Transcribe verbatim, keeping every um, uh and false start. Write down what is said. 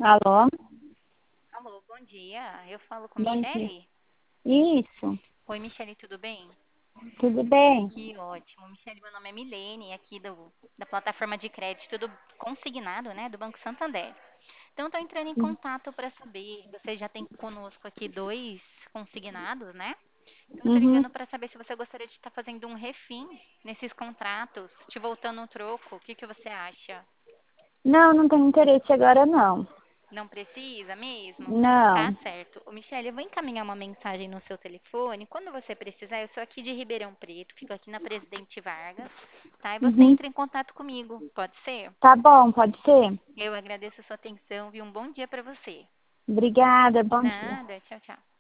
Alô? Alô, bom dia. Eu falo com Bom dia. Michele? Isso, Oi, Michele, tudo bem? tudo bem? Que ótimo. Michele, meu nome é Milene, aqui do, da plataforma de crédito do consignado, né, do Banco Santander. Então, estou entrando em contato para saber, você já tem conosco aqui dois consignados, né? Então, estou Uhum. ligando para saber se você gostaria de estar fazendo um refim nesses contratos, te voltando um troco. O que, que você acha? Não, não tenho interesse agora não. Não precisa mesmo? Tá Não. certo. Ô, Michele, eu vou encaminhar uma mensagem no seu telefone. Quando você precisar, eu sou aqui de Ribeirão Preto, fico aqui na Presidente Vargas, tá? E você Uhum. entra em contato comigo, pode ser? Tá bom, pode ser? Eu agradeço a sua atenção e um bom dia para você. Obrigada, bom dia. Nada, tchau, tchau.